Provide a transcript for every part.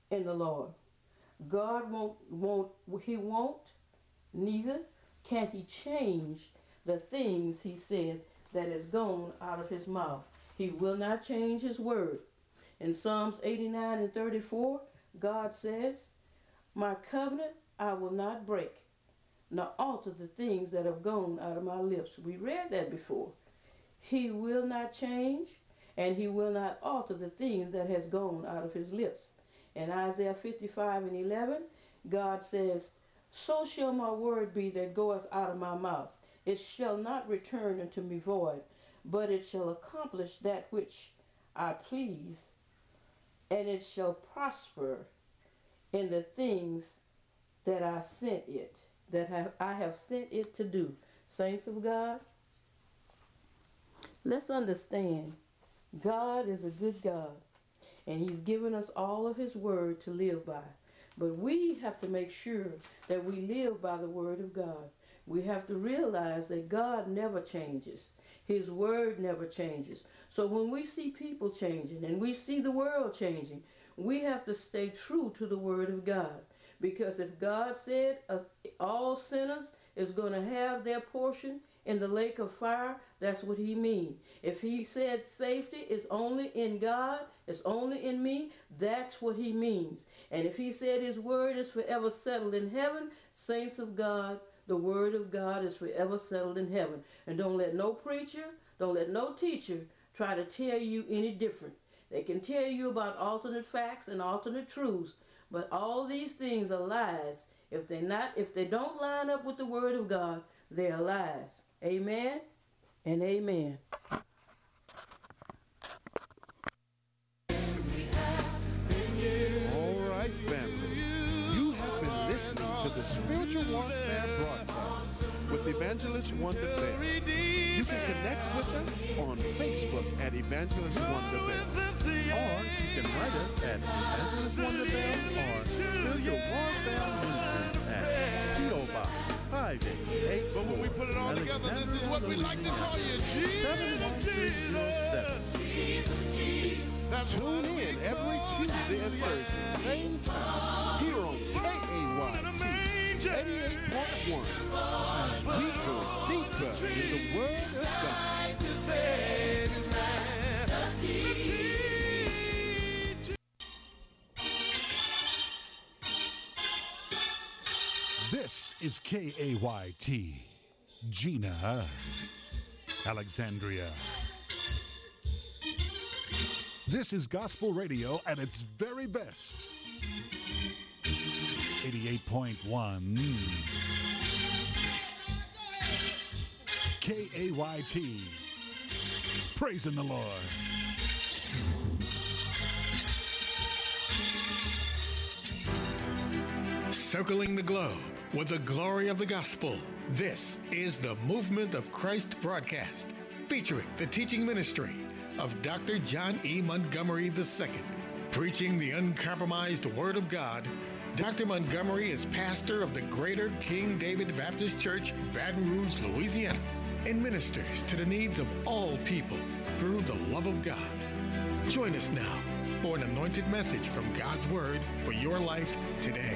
in the Lord. God won't, neither can he change the things he said that has gone out of his mouth. He will not change his word. In Psalms 89 and 34, God says, my covenant I will not break, nor alter the things that have gone out of my lips. We read that before. He will not change, and he will not alter the things that has gone out of his lips. In Isaiah 55 and 11, God says, so shall my word be that goeth out of my mouth. It shall not return unto me void, but it shall accomplish that which I please, and it shall prosper in the things that I have sent it to do. Saints of God, let's understand, God is a good God, and he's given us all of his word to live by. But we have to make sure that we live by the word of God. We have to realize that God never changes. His word never changes. So when we see people changing and we see the world changing, we have to stay true to the word of God. Because if God said all sinners is going to have their portion in the lake of fire, that's what he means. If he said safety is only in God, it's only in me, that's what he means. And if he said his word is forever settled in heaven, saints of God, the word of God is forever settled in heaven. And don't let no preacher, don't let no teacher try to tell you any different. They can tell you about alternate facts and alternate truths, but all these things are lies. If they don't line up with the word of God, they are lies. Amen and amen. All right, family. You have been listening to the Spiritual Warfare Broadcast with Evangelist Wonder Bell. You can connect with us on Facebook at Evangelist Wonder Bell. Or you can write us at Evangelist Wonder Bell or Spiritual Warfare Ministries at P.O. Box 5884. But when we put it all together, this is what we like to call you, Jesus. 71307. Tune in every Tuesday and Thursday, same time, here on KAYT 88.1, as we go deeper in the Word of God. This is KAYT, Gina, Alexandria. This is gospel radio at its very best. 88.1 KAYT. Praising the Lord. Circling the globe with the glory of the gospel. This is the Movement of Christ broadcast, featuring the teaching ministry of Dr. John E. Montgomery II. Preaching the uncompromised Word of God, Dr. Montgomery is pastor of the Greater King David Baptist Church, Baton Rouge, Louisiana, and ministers to the needs of all people through the love of God. Join us now for an anointed message from God's Word for your life today.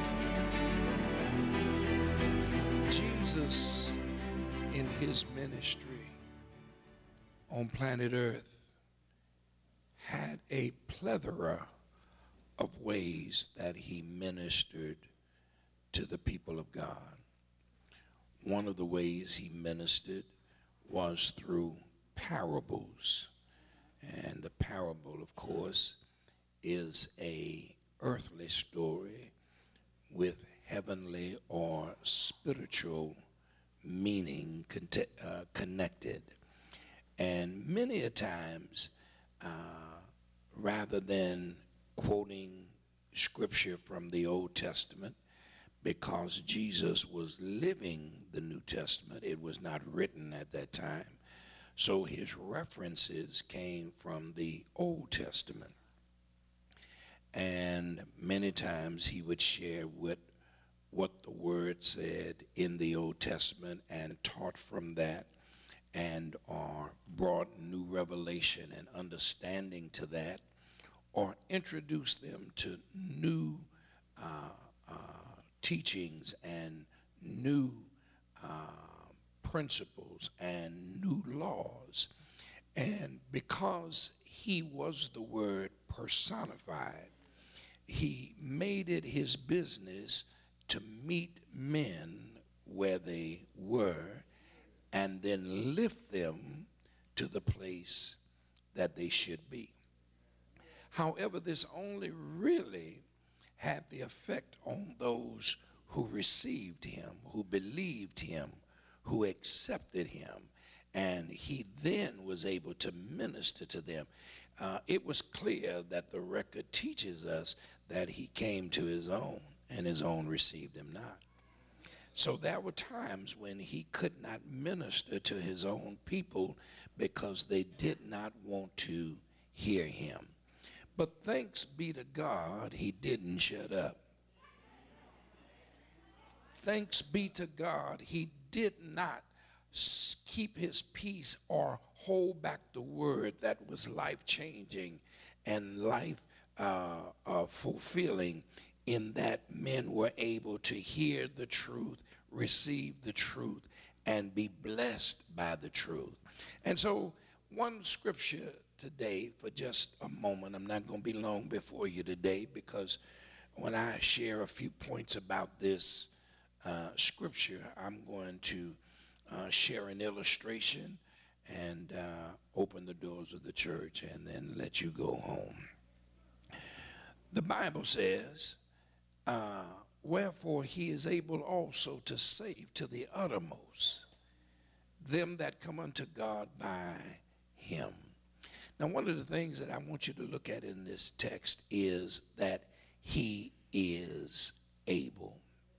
Jesus, in his ministry on planet Earth, had a plethora of ways that he ministered to the people of God. One of the ways he ministered was through parables. And the parable, of course, is a earthly story with heavenly or spiritual meaning connected. And many a times, rather than quoting scripture from the Old Testament, because Jesus was living the New Testament, it was not written at that time. So his references came from the Old Testament. And many times he would share what the word said in the Old Testament and taught from that, and brought new revelation and understanding to that, or introduce them to new teachings and new principles and new laws. And because he was the Word personified, he made it his business to meet men where they were and then lift them to the place that they should be. However, this only really had the effect on those who received him, who believed him, who accepted him, and he then was able to minister to them. It was clear that the record teaches us that he came to his own, and his own received him not. So there were times when he could not minister to his own people because they did not want to hear him. But thanks be to God, he didn't shut up. Thanks be to God, he did not keep his peace or hold back the word that was life-changing and life-fulfilling, in that men were able to hear the truth, receive the truth, and be blessed by the truth. And so one scripture today for just a moment. I'm not going to be long before you today, because when I share a few points about this scripture, I'm going to share an illustration and open the doors of the church and then let you go home. The Bible says, wherefore he is able also to save to the uttermost them that come unto God by him. Now, one of the things that I want you to look at in this text is that he is able.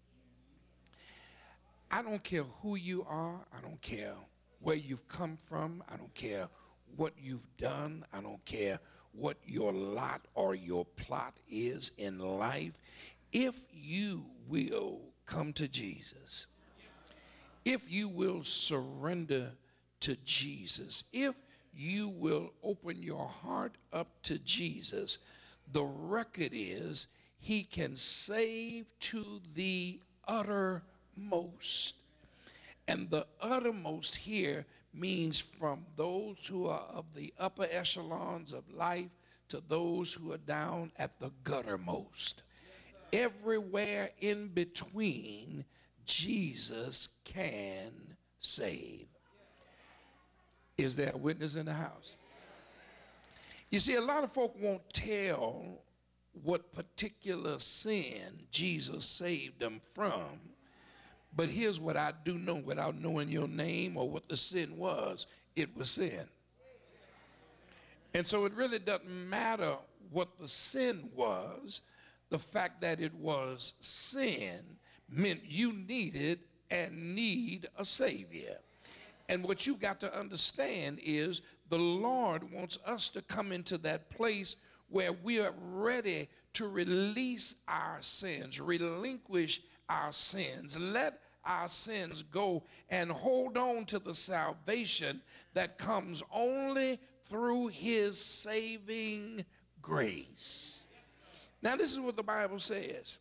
I don't care who you are. I don't care where you've come from. I don't care what you've done. I don't care what your lot or your plot is in life. If you will come to Jesus, if you will surrender to Jesus, if you will open your heart up to Jesus, the record is he can save to the uttermost. And the uttermost here means from those who are of the upper echelons of life to those who are down at the guttermost. Everywhere in between, Jesus can save. Is there a witness in the house? You see, a lot of folk won't tell what particular sin Jesus saved them from. But here's what I do know without knowing your name or what the sin was. It was sin. And so it really doesn't matter what the sin was. The fact that it was sin meant you needed and need a Savior. And what you've got to understand is the Lord wants us to come into that place where we are ready to release our sins, relinquish our sins, let our sins go, and hold on to the salvation that comes only through his saving grace. Now, this is what the Bible says.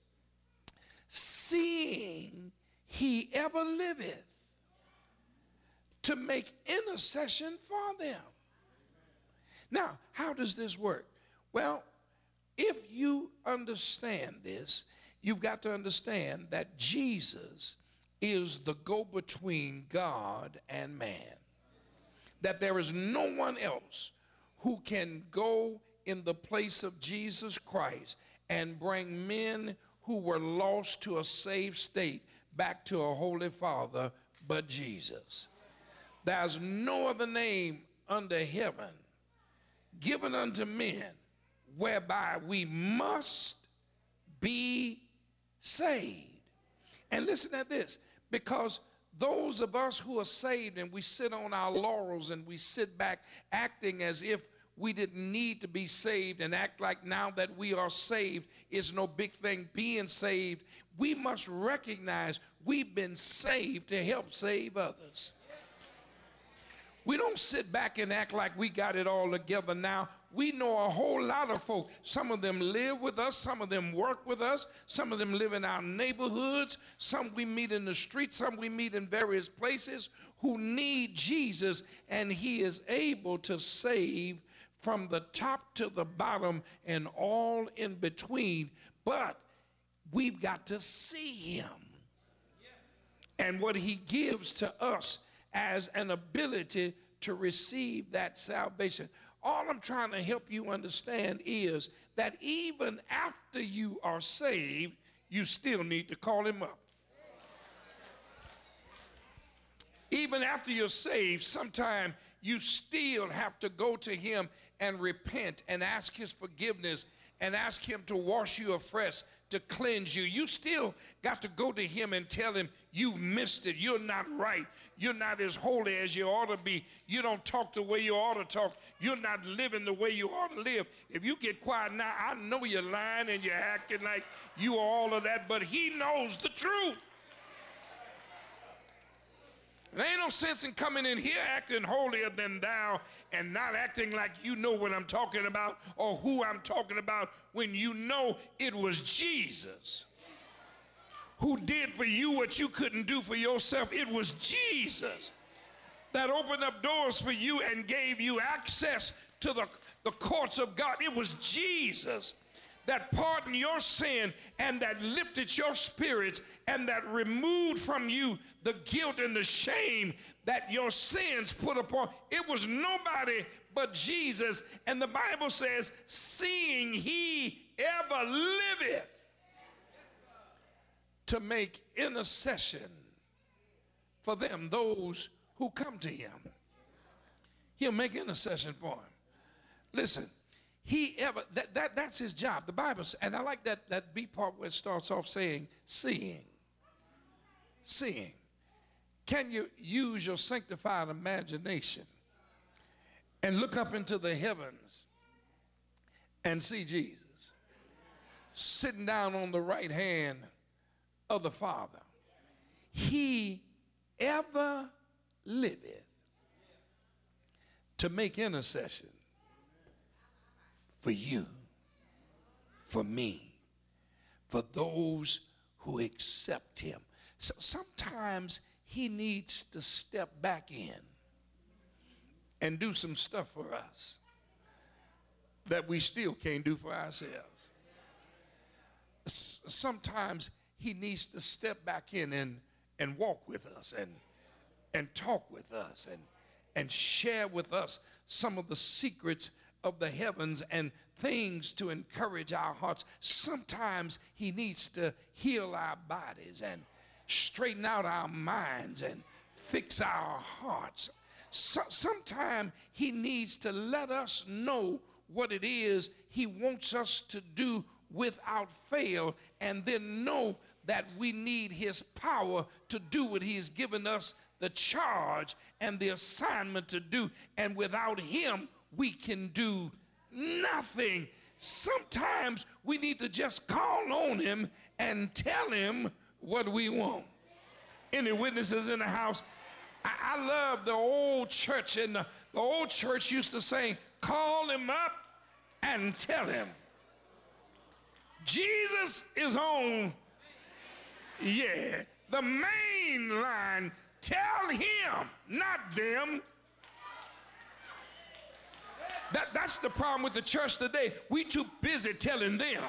Seeing he ever liveth to make intercession for them. Now, how does this work? Well, if you understand this, you've got to understand that Jesus is the go-between God and man. That there is no one else who can go in the place of Jesus Christ and bring men who were lost to a saved state back to a holy Father but Jesus. There's no other name under heaven given unto men whereby we must be saved. And listen at this, because those of us who are saved and we sit on our laurels and we sit back acting as if we didn't need to be saved and act like now that we are saved is no big thing being saved, we must recognize we've been saved to help save others. We don't sit back and act like we got it all together now. we know a whole lot of folks. Some of them live with us, some of them work with us, some of them live in our neighborhoods, some we meet in the streets, some we meet in various places who need Jesus, and he is able to save from the top to the bottom and all in between. But we've got to see him and what he gives to us as an ability to receive that salvation. All I'm trying to help you understand is that even after you are saved, you still need to call him up. Even after you're saved, sometimes you still have to go to him and repent and ask his forgiveness and ask him to wash you afresh, to cleanse you. You still got to go to him and tell him you've missed it. You're not right. You're not as holy as you ought to be. You don't talk the way you ought to talk. You're not living the way you ought to live. If you get quiet now, I know you're lying and you're acting like you are all of that, but he knows the truth. There ain't no sense in coming in here acting holier than thou and not acting like you know what I'm talking about or who I'm talking about when you know it was Jesus who did for you what you couldn't do for yourself. It was Jesus that opened up doors for you and gave you access to the courts of God. It was Jesus that pardoned your sin and that lifted your spirits and that removed from you the guilt and the shame that your sins put upon. It was nobody but Jesus. And the Bible says, seeing he ever liveth to make intercession for them, those who come to him. He'll make intercession for him. Listen. That's his job. The Bible, and I like that B part where it starts off saying, seeing. Seeing. Can you use your sanctified imagination and look up into the heavens and see Jesus sitting down on the right hand of the Father? He ever liveth to make intercession for you, for me, for those who accept him. So sometimes he needs to step back in and do some stuff for us that we still can't do for ourselves. Sometimes he needs to step back in and walk with us and talk with us and share with us some of the secrets of the heavens and things to encourage our hearts. Sometimes he needs to heal our bodies and straighten out our minds and fix our hearts. Sometimes he needs to let us know what it is he wants us to do without fail, and then know that we need his power to do what he's given us the charge and the assignment to do, and without him we can do nothing. Sometimes we need to just call on him and tell him what we want. Any witnesses in the house? I love the old church, and the old church used to say, call him up and tell him. Jesus is on, the main line. Tell him, not them. That's the problem with the church today. We too busy telling them.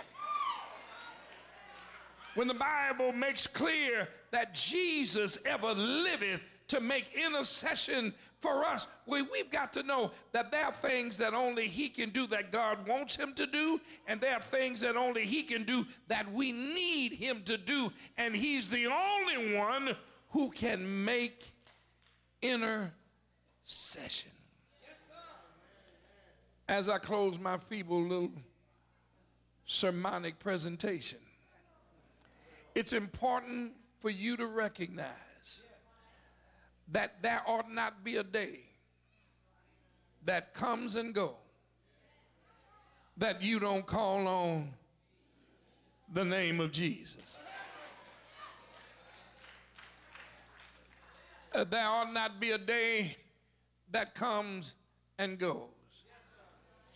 When the Bible makes clear that Jesus ever liveth to make intercession for us, we've got to know that there are things that only he can do that God wants him to do, and there are things that only he can do that we need him to do, and he's the only one who can make intercession. As I close my feeble little sermonic presentation, it's important for you to recognize that there ought not be a day that comes and goes that you don't call on the name of Jesus. There ought not be a day that comes and goes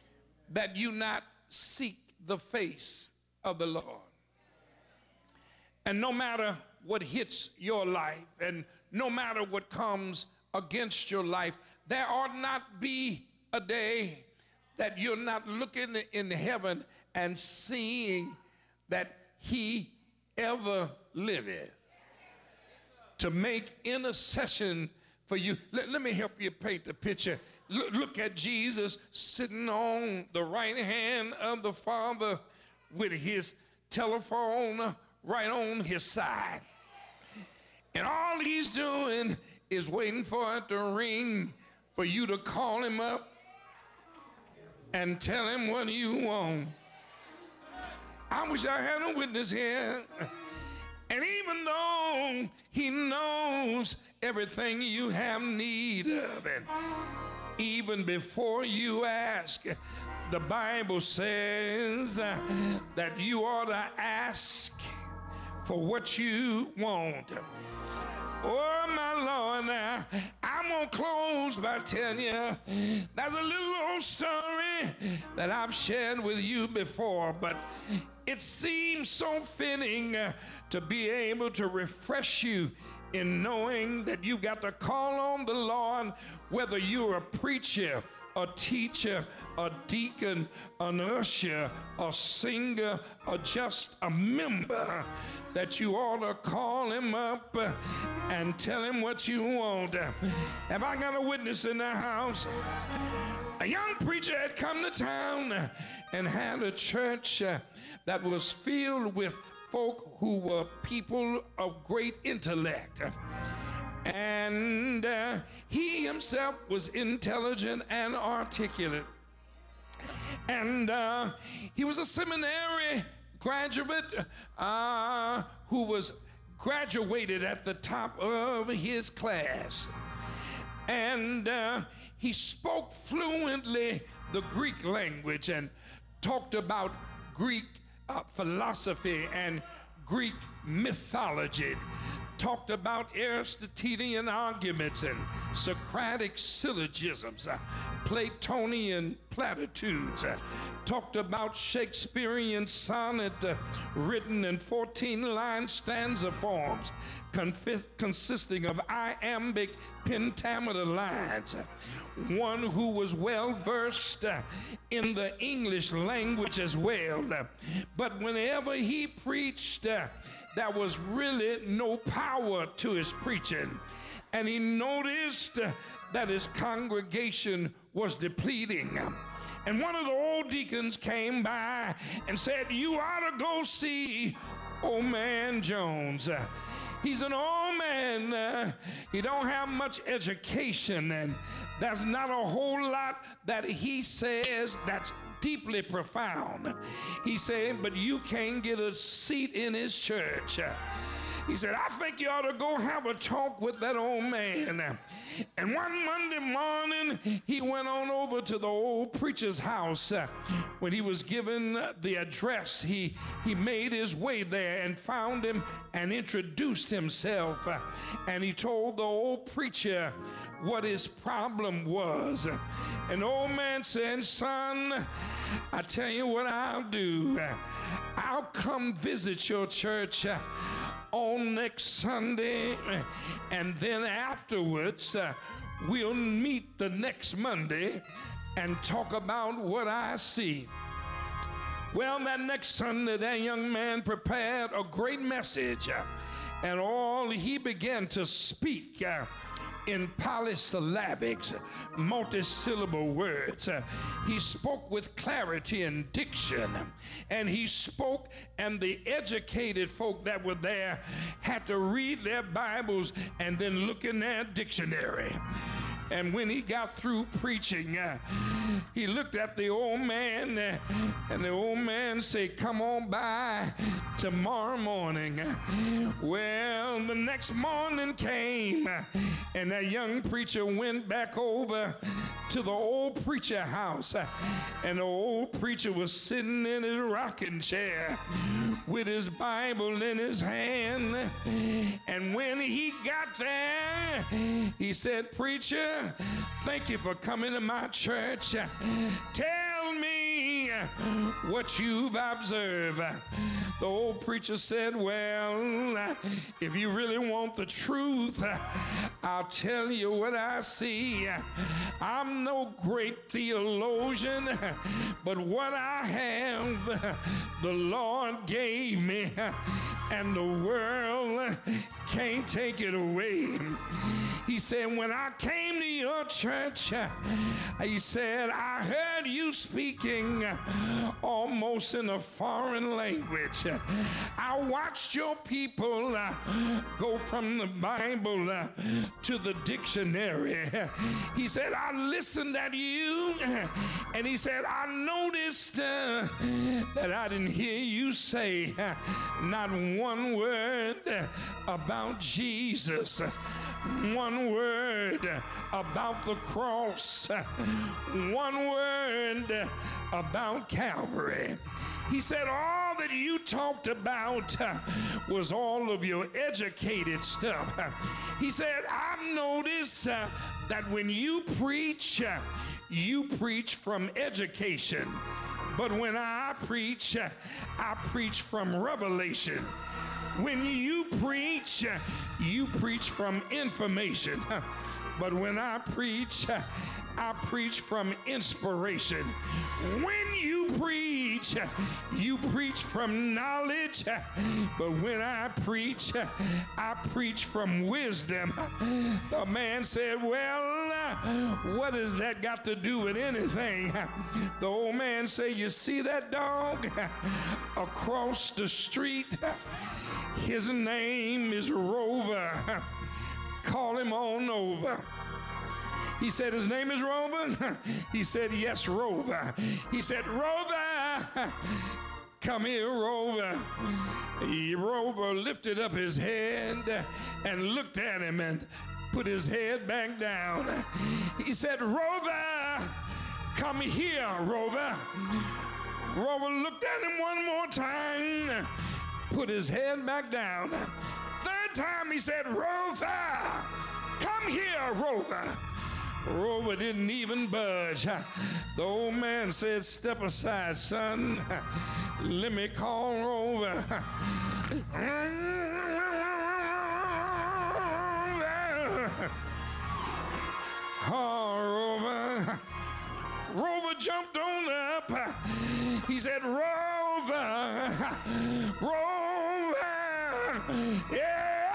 that you not seek the face of the Lord. And no matter what hits your life and no matter what comes against your life, there ought not be a day that you're not looking in heaven and seeing that he ever liveth to make intercession for you. Let me help you paint the picture. Look at Jesus sitting on the right hand of the Father with his telephone right on his side. And all he's doing is waiting for it to ring for you to call him up and tell him what you want. I wish I had a witness here. And even though he knows everything you have need of, and even before you ask, the Bible says that you ought to ask for what you want. Oh, my Lord, now, I'm going to close by telling you there's a little old story that I've shared with you before, but it seems so fitting to be able to refresh you in knowing that you got to call on the Lord, whether you're a preacher, a teacher, a deacon, an usher, a singer, or just a member, that you ought to call him up and tell him what you want. Have I got a witness in the house? A young preacher had come to town and had a church that was filled with folk who were people of great intellect. And he himself was intelligent and articulate. And he was a seminary graduate who was graduated at the top of his class. And he spoke fluently the Greek language and talked about Greek philosophy and Greek mythology, talked about Aristotelian arguments and Socratic syllogisms, Platonian platitudes, talked about Shakespearean sonnet written in 14-line stanza forms consisting of iambic pentameter lines. One who was well versed in the English language as well. But whenever he preached, there was really no power to his preaching. And he noticed that his congregation was depleting. And one of the old deacons came by and said, "You ought to go see old man Jones. He's an old man. He don't have much education, and there's not a whole lot that he says that's deeply profound." He said, "But you can't get a seat in his church." He said, "I think you ought to go have a talk with that old man." And one Monday morning, he went on over to the old preacher's house. When he was given the address, he made his way there and found him and introduced himself. And he told the old preacher what his problem was. And the old man said, "Son, I tell you what I'll do. I'll come visit your church on next Sunday, and then afterwards we'll meet the next Monday and talk about what I see." Well, that next Sunday, that young man prepared a great message, and all he began to speak in polysyllabics, multisyllable words. He spoke with clarity and diction, and he spoke, and the educated folk that were there had to read their Bibles and then look in their dictionary. And when he got through preaching, he looked at the old man, and the old man said, "Come on by tomorrow morning." Well, the next morning came, and that young preacher went back over to the old preacher house, and the old preacher was sitting in his rocking chair with his Bible in his hand. And when he got there, he said, "Preacher, thank you for coming to my church. Tell me what you've observed. The old preacher said, well, if you really want the truth, I'll tell you what I see. I'm no great theologian, but what I have, the Lord gave me, and the world can't take it away. He said, when I came to your church, he said, I heard you speaking almost in a foreign language. I watched your people go from the Bible to the dictionary. He said, I listened at you, and he said, I noticed that I didn't hear you say not one word about Jesus. One word about the cross. One word about Calvary. He said all that you talked about was all of your educated stuff. He said, I've noticed that when you preach from education. But when I preach from revelation. When you preach from information. But when I preach from inspiration. When you preach from knowledge. But when I preach from wisdom. The man said, well, what has that got to do with anything? The old man said, you see that dog across the street? His name is Rover. Call him on over. He said, his name is Rover? He said, yes, Rover. He said, Rover, come here, Rover. Rover lifted up his head and looked at him and put his head back down. He said, Rover, come here, Rover. Rover looked at him one more time, put his head back down. Third time he said, Rover, come here, Rover. Rover didn't even budge. The old man said, step aside, son. Let me call Rover. Oh, Rover. Rover jumped on up. He said, Rover, Rover, yeah,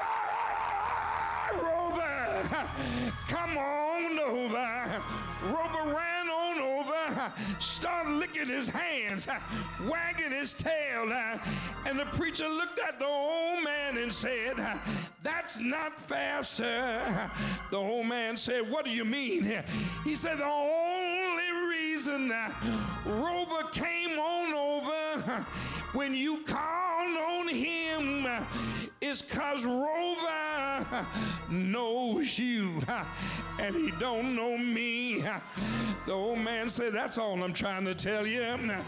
Rover, come on over. Rover ran on over, started licking his hands, wagging his tail, and the preacher looked at the old man and said, that's not fair, sir. The old man said, what do you mean? He said, the only reason Rover came on over when you called on him is because Rover knows you and he don't know me. The old man said, that's all I'm trying to tell you.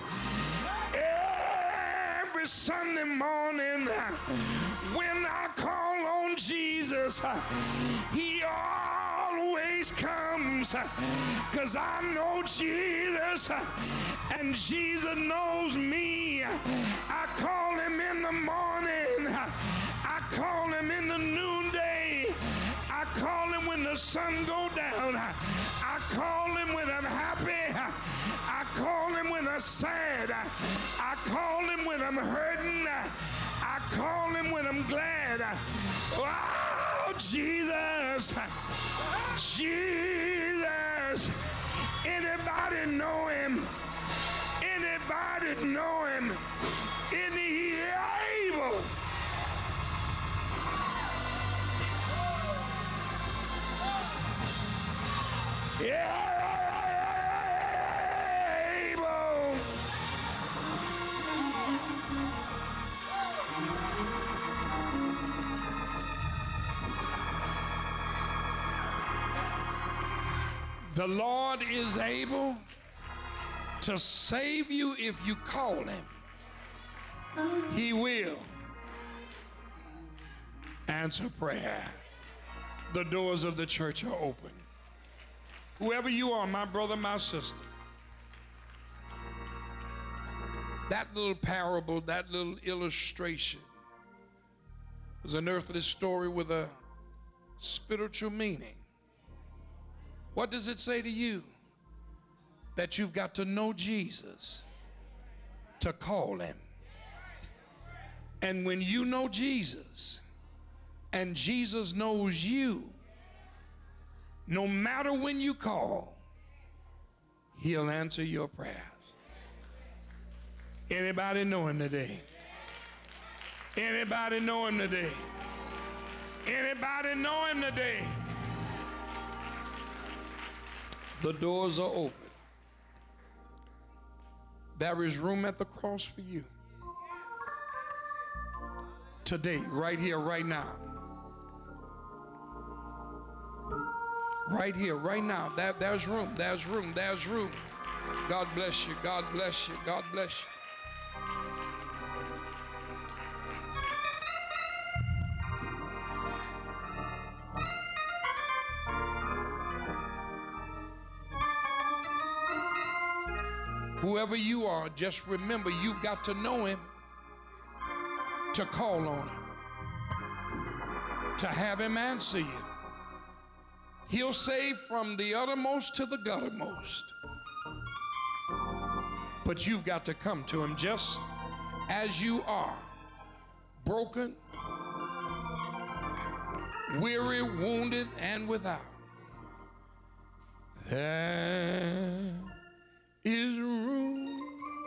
Every Sunday morning when I call on Jesus, he always comes, because I know Jesus and Jesus knows me. I call him in the morning, I call him in the noonday, I call him when the sun go down, I call him when I'm happy, I call him when I'm sad, I call him when I'm hurting, I call him when I'm glad. Oh, Jesus, Jesus. Anybody know him? Anybody know him? Isn't he able? Yeah. The Lord is able to save you if you call him. He will answer prayer. The doors of the church are open. Whoever you are, my brother, my sister, That little parable, that little illustration was an earthly story with a spiritual meaning. What does it say to you? That you've got to know Jesus to call him. And when you know Jesus and Jesus knows you, no matter when you call, he'll answer your prayers. Anybody know him today? Anybody know him today? Anybody know him today? The doors are open. There is room at the cross for you. Today, right here, right now. Right here, right now. There's room, there's room, there's room. God bless you, God bless you, God bless you. Whoever you are, just remember you've got to know him to call on him, to have him answer you. He'll save from the uttermost to the guttermost. But you've got to come to him just as you are, broken, weary, wounded, and without. There is room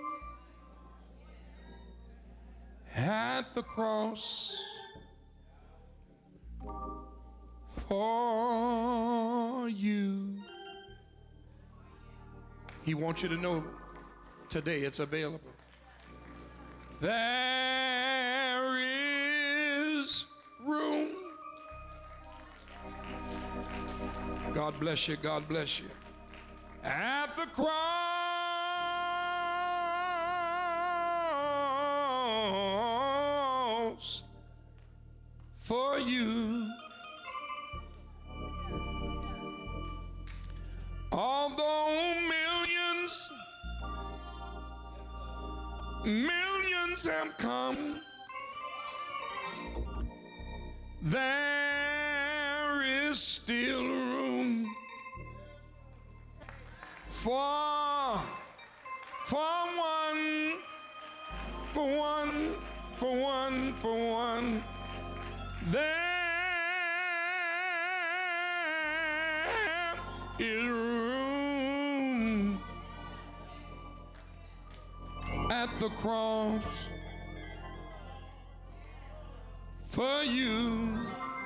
at the cross for you. He wants you to know today it's available. There is room. God bless you, God bless you. At the cross for you. Although millions have come, there is still room for one. There is room at the cross for you.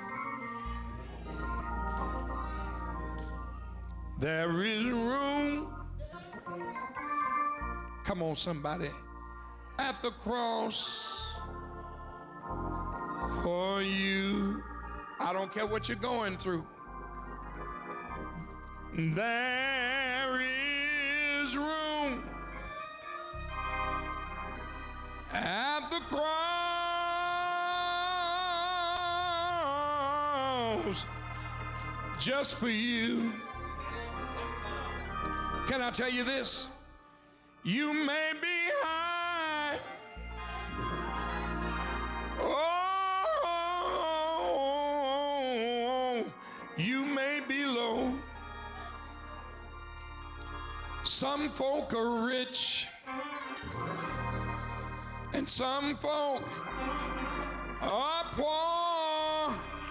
There is room. Come on, somebody. At the cross for you. I don't care what you're going through. There is room at the cross just for you. Can I tell you this? You may be high, oh, you may be low. Some folk are rich, and some folk are poor.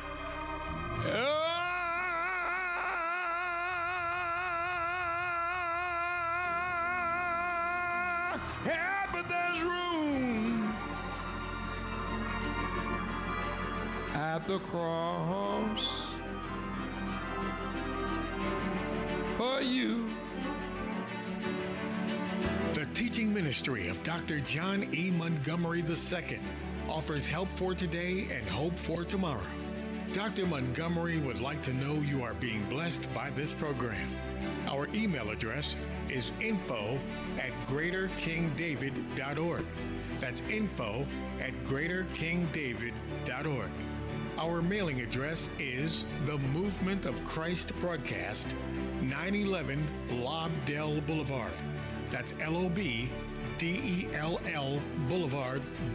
Yeah, but there's room at the cross for you. The teaching ministry of Dr. John E. Montgomery II offers help for today and hope for tomorrow. Dr. Montgomery would like to know you are being blessed by this program. Our email address is info@greaterkingdavid.org. That's info@greaterkingdavid.org. Our mailing address is The Movement of Christ Broadcast, 911 Lobdell Boulevard. That's LOB Dell Boulevard,